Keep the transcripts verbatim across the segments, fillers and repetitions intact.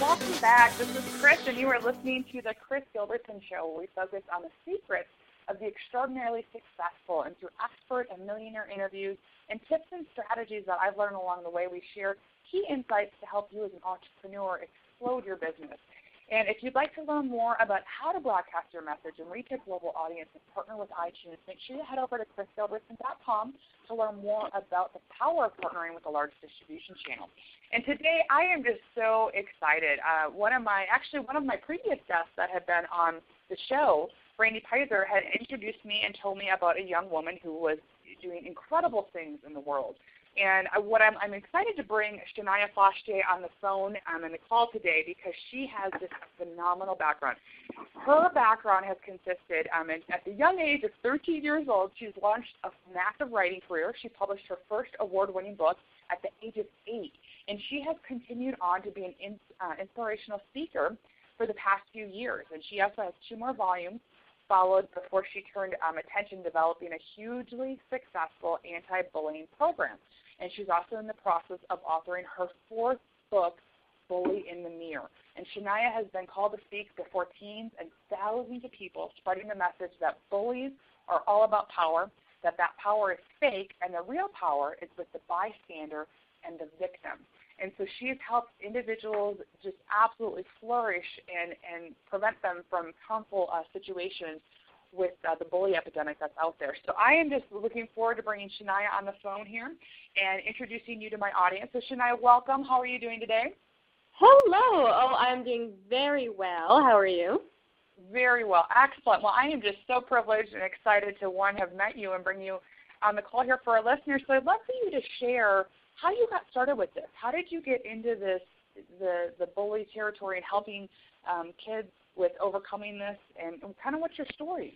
welcome back. This is Chris, and you are listening to the Chris Gilbertson Show, where we focus on the secrets of the extraordinarily successful. And through expert and millionaire interviews and tips and strategies that I've learned along the way, we share key insights to help you as an entrepreneur explode your business. And if you'd like to learn more about how to broadcast your message and reach a global audience and partner with iTunes, make sure you head over to chris gilbertson dot com to learn more about the power of partnering with a large distribution channel. And today I am just so excited. Uh, one of my, actually one of my previous guests that had been on the show, Brandy Pizer, had introduced me and told me about a young woman who was doing incredible things in the world. And what I'm, I'm excited to bring Shania Foshtier on the phone um, and the call today because she has this phenomenal background. Her background has consisted, um, in, at the young age of thirteen years old, she's launched a massive writing career. She published her first award-winning book at the age of eight, and she has continued on to be an in, uh, inspirational speaker for the past few years. And she also has two more volumes followed before she turned um, attention developing a hugely successful anti-bullying program. And she's also in the process of authoring her fourth book, Bully in the Mirror. And Shania has been called to speak before teens and thousands of people, spreading the message that bullies are all about power, that that power is fake, and the real power is with the bystander and the victim. And so she has helped individuals just absolutely flourish and, and prevent them from harmful uh, situations with uh, the bully epidemic that's out there. So I am just looking forward to bringing Shania on the phone here and introducing you to my audience. So Shania, welcome. How are you doing today? Hello. Oh, I'm doing very well. How are you? Very well. Excellent. Well, I am just so privileged and excited to, one, have met you and bring you on the call here for our listeners. So I'd love for you to share how you got started with this. How did you get into this, the, the bully territory and helping um, kids with overcoming this, and, and kind of what's your story?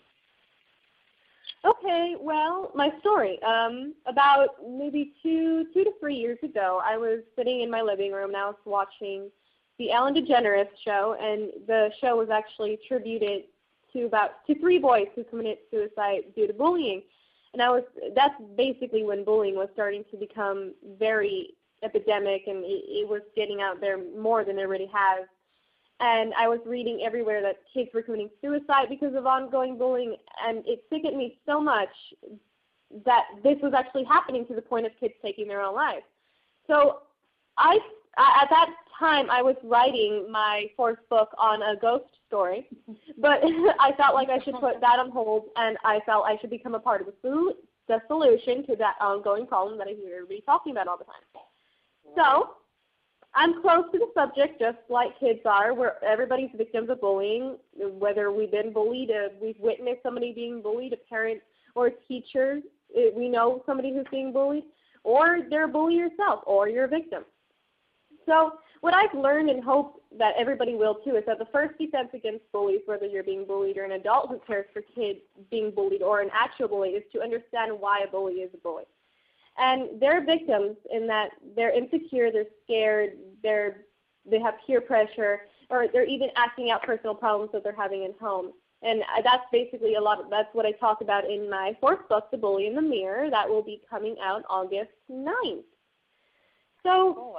Okay, well, my story. Um, about maybe two, two to three years ago, I was sitting in my living room and I was watching the Ellen DeGeneres show, and the show was actually attributed to about to three boys who committed suicide due to bullying. And I was that's basically when bullying was starting to become very epidemic, and it, it was getting out there more than it already has. And I was reading everywhere that kids were committing suicide because of ongoing bullying, and it sickened me so much that this was actually happening to the point of kids taking their own lives. So I, at that time, I was writing my fourth book on a ghost story, but I felt like I should put that on hold, and I felt I should become a part of the, the solution to that ongoing problem that I hear everybody talking about all the time. So I'm close to the subject, just like kids are, where everybody's victims of bullying, whether we've been bullied, uh, we've witnessed somebody being bullied, a parent or a teacher, uh, we know somebody who's being bullied, or they're a bully yourself, or you're a victim. So what I've learned and hope that everybody will too is that the first defense against bullies, whether you're being bullied or an adult who cares for kids being bullied or an actual bully, is to understand why a bully is a bully. And they're victims in that they're insecure, they're scared, they're, they have peer pressure, or they're even acting out personal problems that they're having in home. And that's basically a lot of, that's what I talk about in my fourth book, The Bully in the Mirror, that will be coming out August ninth. So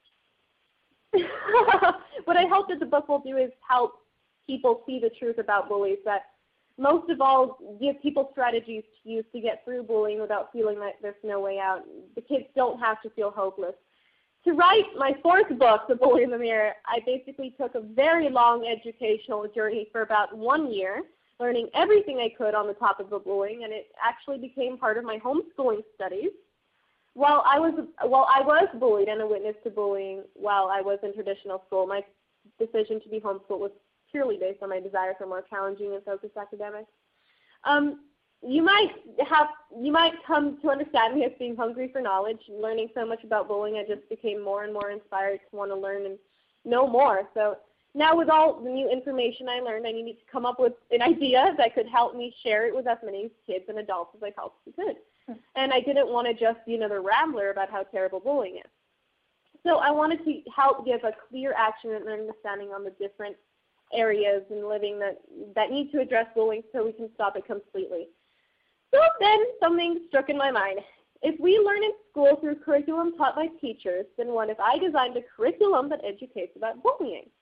what I hope that the book will do is help people see the truth about bullies, that most of all, give people strategies to use to get through bullying without feeling like there's no way out. The kids don't have to feel hopeless. To write my fourth book, The Bully in the Mirror, I basically took a very long educational journey for about one year, learning everything I could on the topic of bullying, and it actually became part of my homeschooling studies. While I was, while I was bullied and a witness to bullying while I was in traditional school, my decision to be homeschooled was purely based on my desire for more challenging and focused academics. Um, you might have, you might come to understand me as being hungry for knowledge. Learning so much about bullying, I just became more and more inspired to want to learn and know more. So now with all the new information I learned, I needed to come up with an idea that could help me share it with as many kids and adults as I possibly could. And I didn't want to just be another rambler about how terrible bullying is. So I wanted to help give a clear action and understanding on the different areas in living that, that need to address bullying so we can stop it completely. So then something struck in my mind. If we learn in school through curriculum taught by teachers, then what if I designed a curriculum that educates about bullying?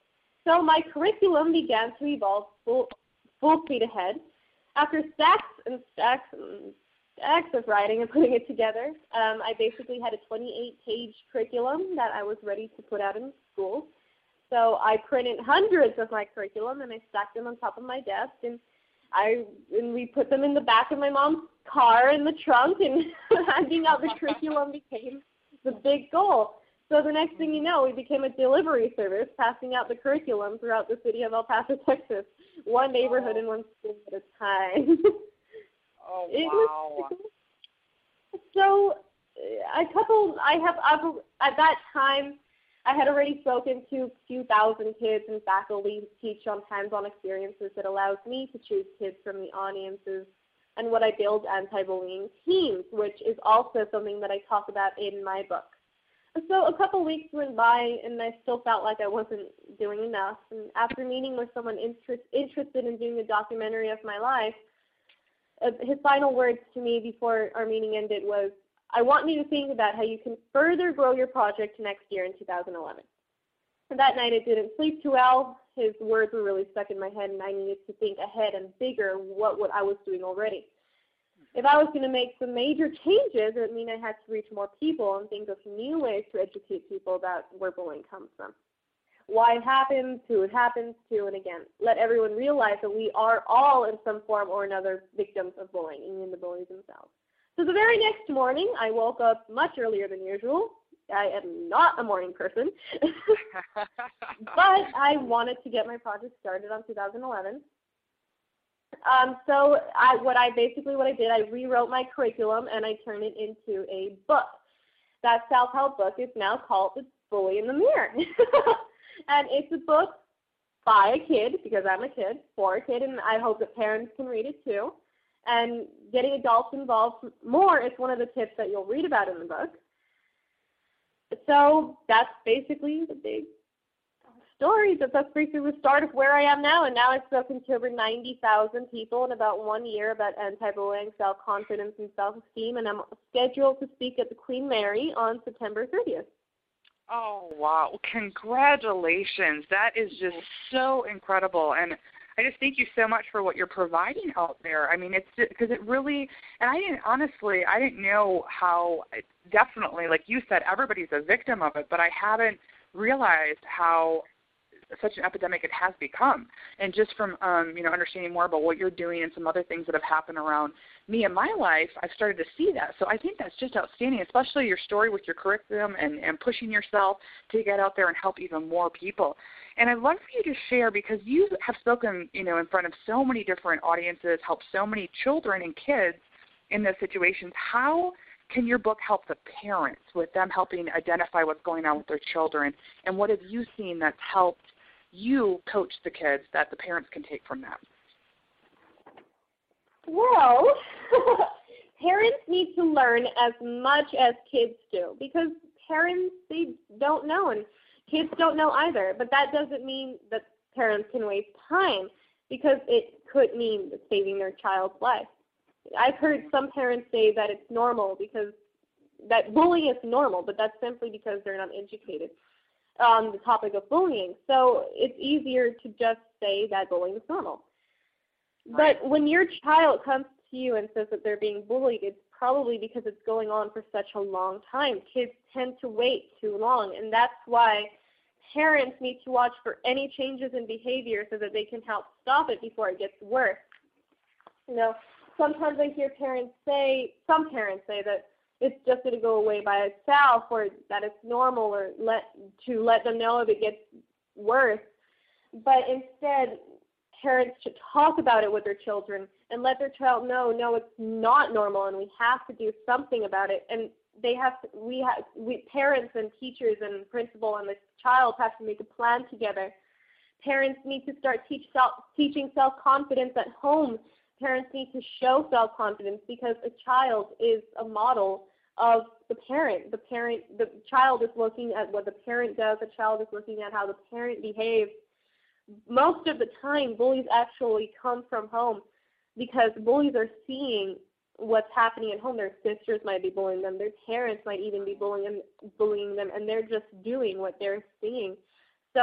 So my curriculum began to evolve full, full speed ahead. After stacks and stacks and stacks of writing and putting it together, um, I basically had a twenty-eight page curriculum that I was ready to put out in schools. So I printed hundreds of my curriculum and I stacked them on top of my desk, and I and we put them in the back of my mom's car in the trunk, and handing out the curriculum became the big goal. So the next thing you know, we became a delivery service, passing out the curriculum throughout the city of El Paso, Texas, one neighborhood oh. and one school at a time. Oh, it wow. Was, so a couple, I have, I've, at that time, I had already spoken to a few thousand kids and faculty who teach on hands-on experiences that allows me to choose kids from the audiences and what I build anti-bullying teams, which is also something that I talk about in my book. So a couple weeks went by, and I still felt like I wasn't doing enough. And after meeting with someone interest, interested in doing a documentary of my life, uh, his final words to me before our meeting ended was, I want you to think about how you can further grow your project next year in two thousand eleven. And that night I didn't sleep too well. His words were really stuck in my head, and I needed to think ahead and bigger what, what I was doing already. If I was going to make some major changes, it would mean I had to reach more people and think of new ways to educate people about where bullying comes from, why it happens, who it happens to, and again, let everyone realize that we are all in some form or another victims of bullying, even the bullies themselves. So the very next morning, I woke up much earlier than usual. I am not a morning person, but I wanted to get my project started on two thousand eleven. Um, so I, what I basically what I did, I rewrote my curriculum and I turned it into a book. That self-help book is now called The Bully in the Mirror. And it's a book by a kid, because I'm a kid, for a kid, and I hope that parents can read it too. And getting adults involved more is one of the tips that you'll read about in the book. So that's basically the big story. That's basically the start of where I am now. And now I've spoken to over ninety thousand people in about one year about anti-bullying, self-confidence, and self-esteem. And I'm scheduled to speak at the Queen Mary on September thirtieth. Oh, wow. Congratulations. That is just so incredible. And I just thank you so much for what you're providing out there. I mean, it's because it really, and I didn't, honestly, I didn't know how, definitely, like you said, everybody's a victim of it, but I haven't realized how such an epidemic it has become. And just from, um, you know, understanding more about what you're doing and some other things that have happened around me in my life, I've started to see that. So I think that's just outstanding, especially your story with your curriculum and, and pushing yourself to get out there and help even more people. And I'd love for you to share, because you have spoken, you know, in front of so many different audiences, helped so many children and kids in those situations. How can your book help the parents with them helping identify what's going on with their children? And what have you seen that's helped you coach the kids that the parents can take from them? Well, parents need to learn as much as kids do, because parents, they don't know, and kids don't know either. But that doesn't mean that parents can waste time, because it could mean saving their child's life. I've heard some parents say that it's normal because that bullying is normal, but that's simply because they're not educated on the topic of bullying. So it's easier to just say that bullying is normal. Right. But when your child comes to you and says that they're being bullied, it's probably because it's going on for such a long time. Kids tend to wait too long, and that's why parents need to watch for any changes in behavior so that they can help stop it before it gets worse. You know, sometimes I hear parents say, some parents say that it's just going to go away by itself, or that it's normal, or let to let them know if it gets worse. But instead, parents should talk about it with their children and let their child know, no, it's not normal, and we have to do something about it. And they have to, we have, we parents and teachers and principal and the child have to make a plan together. Parents need to start teach self, teaching self-confidence at home. Parents need to show self-confidence, because a child is a model of the parent. The parent, the child is looking at what the parent does. The child is looking at how the parent behaves. Most of the time, bullies actually come from home, because bullies are seeing what's happening at home. Their sisters might be bullying them. Their parents might even be bullying them, bullying them, and they're just doing what they're seeing. So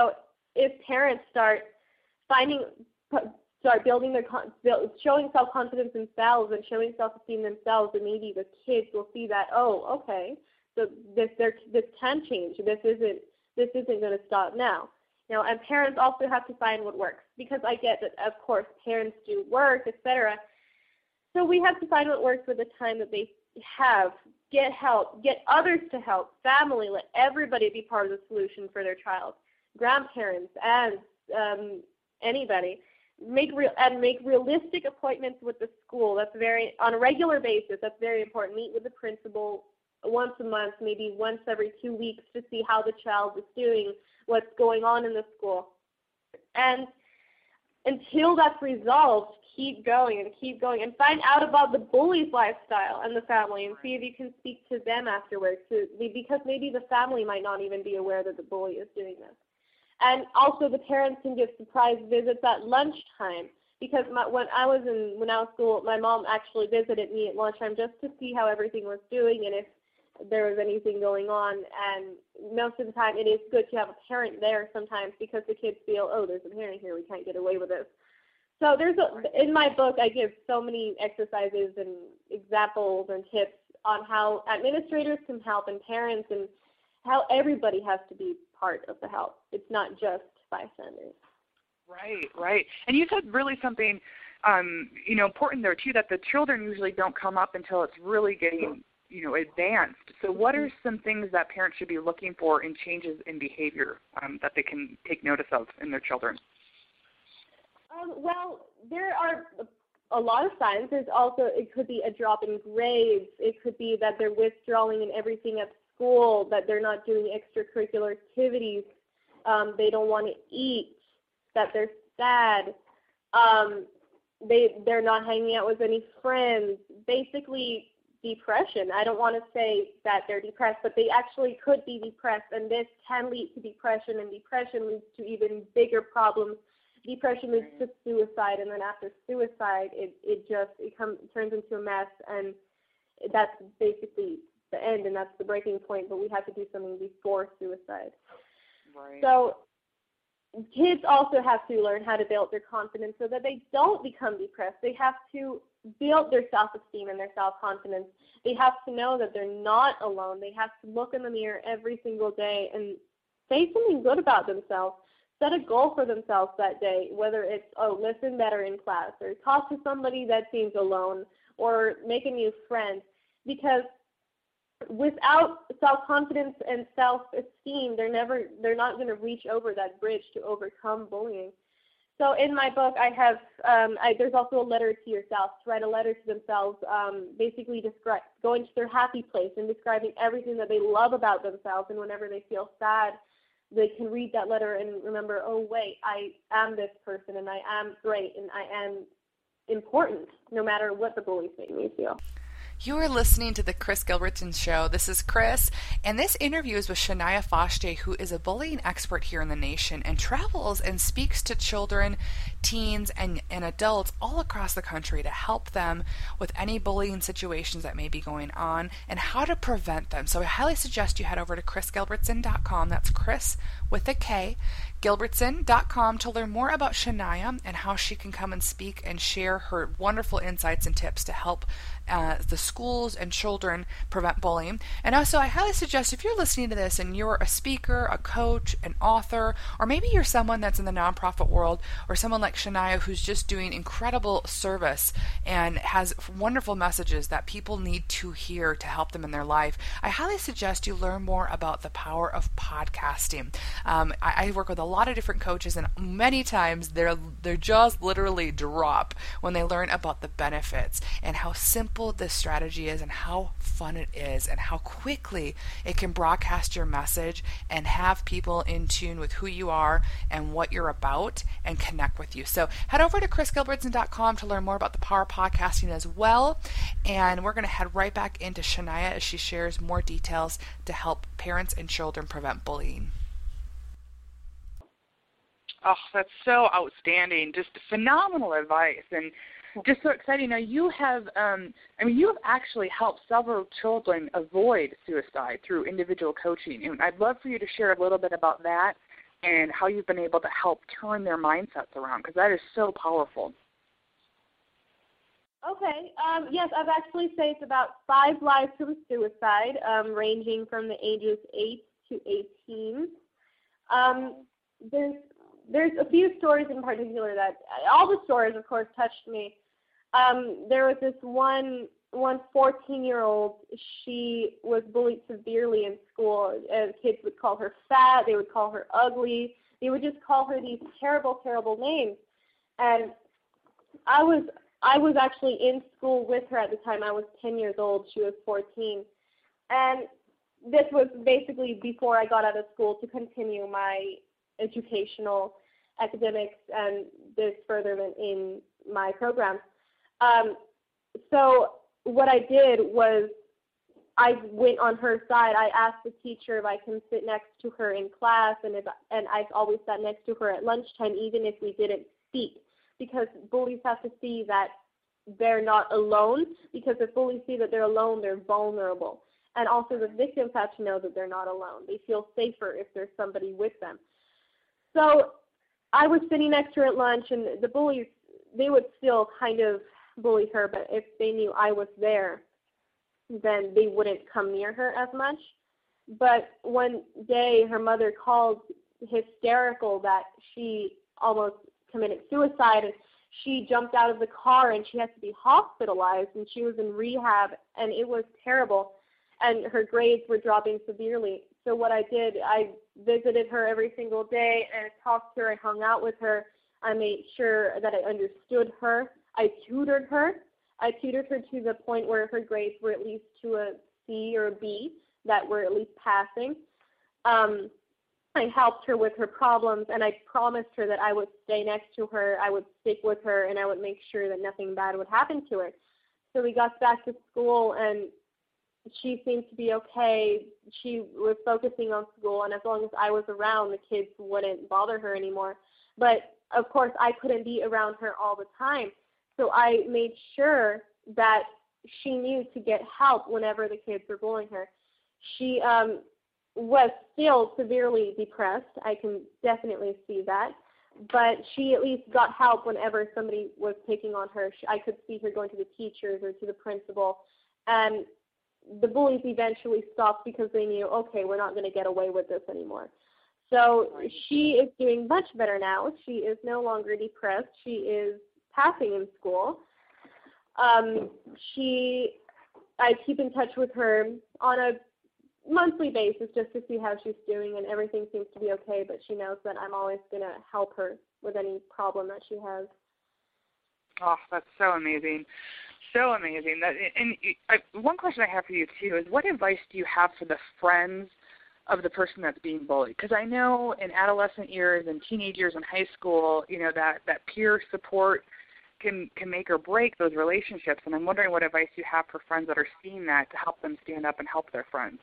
if parents start finding, start building their, build, showing self-confidence themselves and showing self-esteem themselves, and maybe the kids will see that, oh, okay, so this there, this can change. This isn't this isn't going to stop now. You know, and parents also have to find what works, because I get that, of course, parents do work, et cetera. So we have to find what works with the time that they have. Get help. Get others to help. Family. Let everybody be part of the solution for their child. Grandparents, aunts, um, anybody. Make real and make realistic appointments with the school. That's very on a regular basis. That's very important. Meet with the principal once a month, maybe once every two weeks, to see how the child is doing, what's going on in the school. And until that's resolved, keep going and keep going and find out about the bully's lifestyle and the family, and see if you can speak to them afterwards, to, because maybe the family might not even be aware that the bully is doing this. And also the parents can give surprise visits at lunchtime, because my, when I was in when I was school, my mom actually visited me at lunchtime just to see how everything was doing and if there was anything going on. And most of the time it is good to have a parent there sometimes, because the kids feel, oh, there's a parent here, we can't get away with this. So there's a, in my book I give so many exercises and examples and tips on how administrators can help, and parents, and how everybody has to be part of the help. It's not just bystanders. Right, right. And you said really something, um, you know, important there too, that the children usually don't come up until it's really getting, you know, advanced. So what are some things that parents should be looking for in changes in behavior um, that they can take notice of in their children? Um, well, there are a lot of signs. There's also, it could be a drop in grades. It could be that they're withdrawing in everything at school, that they're not doing extracurricular activities, um, they don't want to eat, that they're sad, um, they, they're not hanging out with any friends. Basically, depression. I don't want to say that they're depressed, but they actually could be depressed, and this can lead to depression, and depression leads to even bigger problems. Depression leads to suicide, and then after suicide, it, it just it comes it turns into a mess, and that's basically the end, and that's the breaking point, but we have to do something before suicide. Right. So kids also have to learn how to build their confidence so that they don't become depressed. They have to build their self-esteem and their self-confidence. They have to know that they're not alone. They have to look in the mirror every single day and say something good about themselves. Set a goal for themselves that day, whether it's, oh, listen better in class, or talk to somebody that seems alone, or make a new friend. Because without self-confidence and self-esteem, they're never, they're not going to reach over that bridge to overcome bullying. So in my book, I have, um, I, there's also a letter to yourself, to write a letter to themselves, um, basically describe, going to their happy place and describing everything that they love about themselves, and whenever they feel sad, they can read that letter and remember, oh, wait, I am this person, and I am great, and I am important, no matter what the bullies make me feel. You are listening to The Chris Gilbertson Show. This is Chris, and this interview is with Shania Foshte, who is a bullying expert here in the nation and travels and speaks to children, teens, and, and adults all across the country to help them with any bullying situations that may be going on and how to prevent them. So I highly suggest you head over to chris gilbertson dot com. That's Chris with a K, Gilbertson dot com, to learn more about Shania and how she can come and speak and share her wonderful insights and tips to help uh, the schools and children prevent bullying. And also, I highly suggest, if you're listening to this and you're a speaker, a coach, an author, or maybe you're someone that's in the nonprofit world, or someone like Shania who's just doing incredible service and has wonderful messages that people need to hear to help them in their life, I highly suggest you learn more about the power of podcasting. Um, I, I work with a lot of different coaches, and many times their their jaws literally drop when they learn about the benefits and how simple this strategy is, and how fun it is, and how quickly it can broadcast your message and have people in tune with who you are and what you're about and connect with you. So head over to chris gilbertson dot com to learn more about the power of podcasting as well. And we're going to head right back into Shania as she shares more details to help parents and children prevent bullying. Oh, that's so outstanding. Just phenomenal advice, and just so exciting. Now you have, um, I mean, you have actually helped several children avoid suicide through individual coaching, and I'd love for you to share a little bit about that and how you've been able to help turn their mindsets around, because that is so powerful. Okay. Um, yes, I've actually saved about five lives from suicide, um, ranging from the ages eight to eighteen. Um, there's there's a few stories in particular that all the stories, of course, touched me. Um, there was this one one fourteen-year-old. She was bullied severely in school. Uh, kids would call her fat. They would call her ugly. They would just call her these terrible, terrible names. And I was I was actually in school with her at the time. I was ten years old. She was fourteen. And this was basically before I got out of school to continue my educational academics and this furtherment in my programs. Um, so what I did was I went on her side. I asked the teacher if I can sit next to her in class, and if, and I always sat next to her at lunchtime, even if we didn't speak, because bullies have to see that they're not alone, because if bullies see that they're alone, they're vulnerable. And also the victims have to know that they're not alone. They feel safer if there's somebody with them. So I was sitting next to her at lunch, and the bullies, they would still kind of bully her, but if they knew I was there, then they wouldn't come near her as much. But one day her mother called hysterical that she almost committed suicide, and she jumped out of the car and she had to be hospitalized, and she was in rehab, and it was terrible, and her grades were dropping severely. So what I did, I visited her every single day and talked to her. I hung out with her. I made sure that I understood her. I tutored her. I tutored her to the point where her grades were at least to a C or a B, that were at least passing. Um, I helped her with her problems, and I promised her that I would stay next to her, I would stick with her, and I would make sure that nothing bad would happen to her. So we got back to school, and she seemed to be okay. She was focusing on school, and as long as I was around, the kids wouldn't bother her anymore. But, of course, I couldn't be around her all the time. So I made sure that she knew to get help whenever the kids were bullying her. She um, was still severely depressed. I can definitely see that. But she at least got help whenever somebody was picking on her. I could see her going to the teachers or to the principal. And the bullies eventually stopped because they knew, okay, we're not going to get away with this anymore. So she is doing much better now. She is no longer depressed. She is passing in school. Um, she, I keep in touch with her on a monthly basis just to see how she's doing, and everything seems to be okay, but she knows that I'm always going to help her with any problem that she has. Oh, that's so amazing. So amazing. That, and I, one question I have for you, too, is what advice do you have for the friends of the person that's being bullied? Because I know in adolescent years and teenage years in high school, you know, that, that peer support can, can make or break those relationships, and I'm wondering what advice you have for friends that are seeing that to help them stand up and help their friends.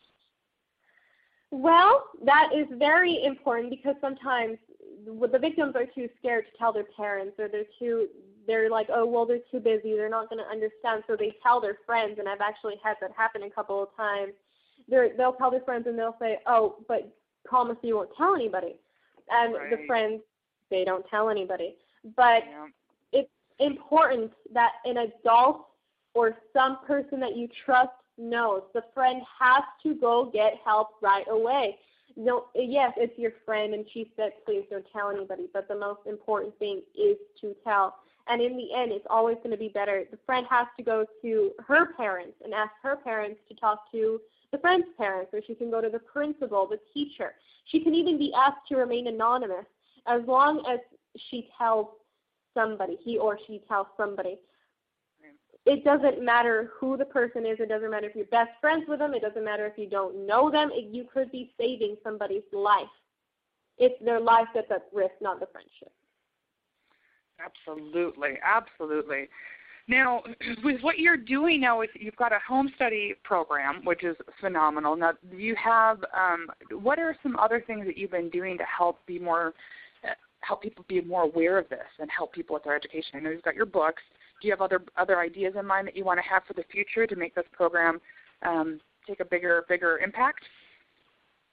Well, that is very important, because sometimes the victims are too scared to tell their parents, or they're too, they're like, oh, well, they're too busy, they're not going to understand, so they tell their friends, and I've actually had that happen a couple of times. They're, they'll tell their friends, and they'll say, oh, but promise you won't tell anybody. And right. the friends, they don't tell anybody. But yeah. It's important that an adult or some person that you trust knows. The friend has to go get help right away. No, yes, it's your friend, and she said, please don't tell anybody, but the most important thing is to tell. And in the end, it's always going to be better. The friend has to go to her parents and ask her parents to talk to the friend's parents, or she can go to the principal, the teacher. She can even be asked to remain anonymous as long as she tells somebody, he or she tells somebody. It doesn't matter who the person is. It doesn't matter if you're best friends with them. It doesn't matter if you don't know them. It, you could be saving somebody's life. It's their life that's at risk, not the friendship. Absolutely, absolutely. Now, with what you're doing now, with, you've got a home study program, which is phenomenal. Now, you have, um, what are some other things that you've been doing to help be more, uh, help people be more aware of this and help people with their education? I know you've got your books. Do you have other other ideas in mind that you want to have for the future to make this program um, take a bigger bigger impact?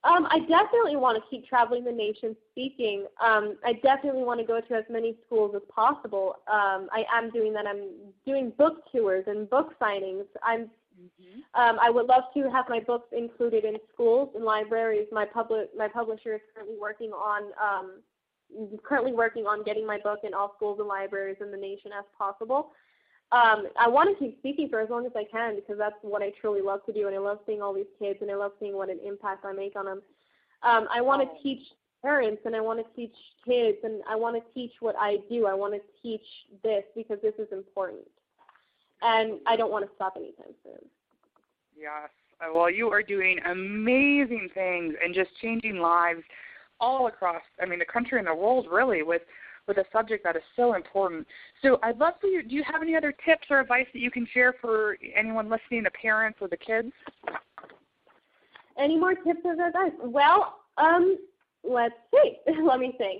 Um, I definitely want to keep traveling the nation speaking. Um, I definitely want to go to as many schools as possible. Um, I am doing that. I'm doing book tours and book signings. I'm, mm-hmm. um, I would love to have my books included in schools and libraries. My public, my publisher is currently working on um, currently working on getting my book in all schools and libraries in the nation as possible. Um, I want to keep speaking for as long as I can because that's what I truly love to do, and I love seeing all these kids, and I love seeing what an impact I make on them. Um, I want to teach parents, and I want to teach kids, and I want to teach what I do. I want to teach this because this is important, and I don't want to stop anytime soon. Yes. Well, you are doing amazing things and just changing lives all across, I mean, the country and the world, really, with with a subject that is so important. So I'd love for you, do you have any other tips or advice that you can share for anyone listening, the parents or the kids? Any more tips or advice? Well, um, let's see. Let me think.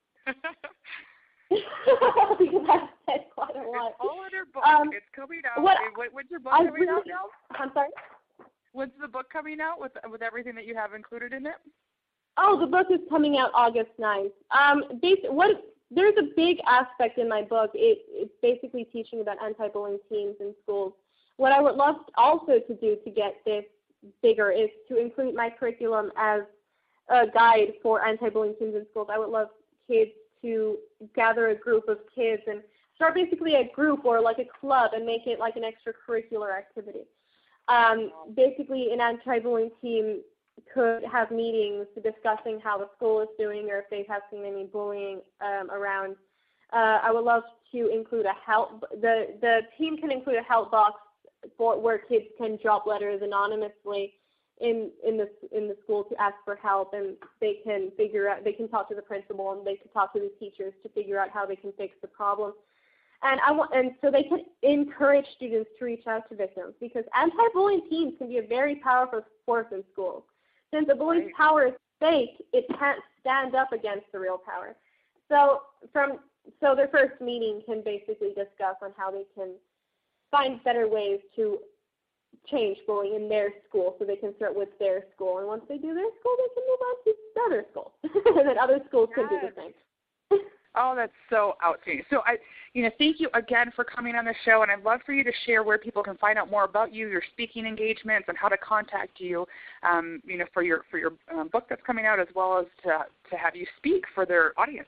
Because I've said quite a lot. It's all in your book. Um, it's coming out. What, When's your book I coming really, out now? I'm sorry? When's the book coming out with with everything that you have included in it? Oh, the book is coming out August ninth. Um, basi- what, there's a big aspect in my book. It, it's basically teaching about anti-bullying teams in schools. What I would love also to do to get this bigger is to include my curriculum as a guide for anti-bullying teams in schools. I would love kids to gather a group of kids and start basically a group or like a club and make it like an extracurricular activity. Um, basically, an anti-bullying team could have meetings discussing how the school is doing or if they have seen any bullying um, around. Uh, I would love to include a help. The the team can include a help box for where kids can drop letters anonymously in in the in the school to ask for help, and they can figure out. They can talk to the principal and they can talk to the teachers to figure out how they can fix the problem. And I want, and so they can encourage students to reach out to victims because anti-bullying teams can be a very powerful force in schools. Since the bully's right. power is fake, it can't stand up against the real power. So from so their first meeting can basically discuss on how they can find better ways to change bullying in their school so they can start with their school. And once they do their school, they can move on to other schools. And then other schools yes. can do the same. Oh, that's so outstanding. So, I, you know, thank you again for coming on the show, and I'd love for you to share where people can find out more about you, your speaking engagements, and how to contact you, um, you know, for your for your um, book that's coming out, as well as to to have you speak for their audience.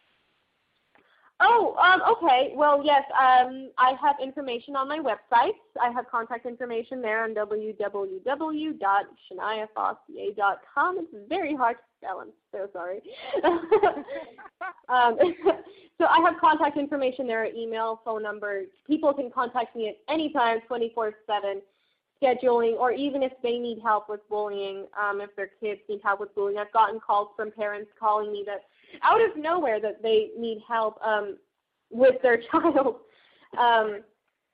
Oh, um, okay. Well, yes, um, I have information on my website. I have contact information there on w w w dot shania fossier dot com. It's very hard to spell. I'm so sorry. um, so I have contact information there, email, phone number. People can contact me at any time, twenty-four seven, scheduling, or even if they need help with bullying, um, if their kids need help with bullying. I've gotten calls from parents calling me that out of nowhere that they need help um, with their child. Um,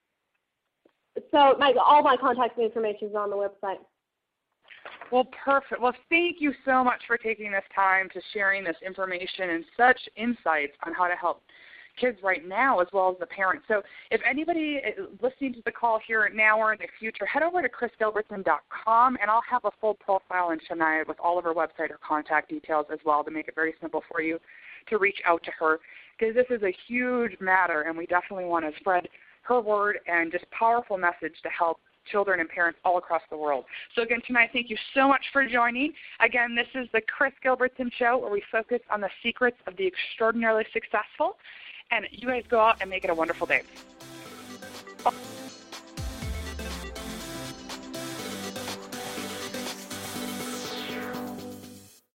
so my, all my contact information is on the website. Well, perfect. Well, thank you so much for taking this time to sharing this information and such insights on how to help kids right now as well as the parents. So if anybody is listening to the call here now or in the future, head over to chris gilbertson dot com, and I'll have a full profile in Shania with all of her website or contact details as well to make it very simple for you to reach out to her, because this is a huge matter, and we definitely want to spread her word and just powerful message to help children and parents all across the world. So again, tonight, thank you so much for joining. Again, this is the Chris Gilbertson Show, where we focus on the secrets of the extraordinarily successful. And you guys go out and make it a wonderful day.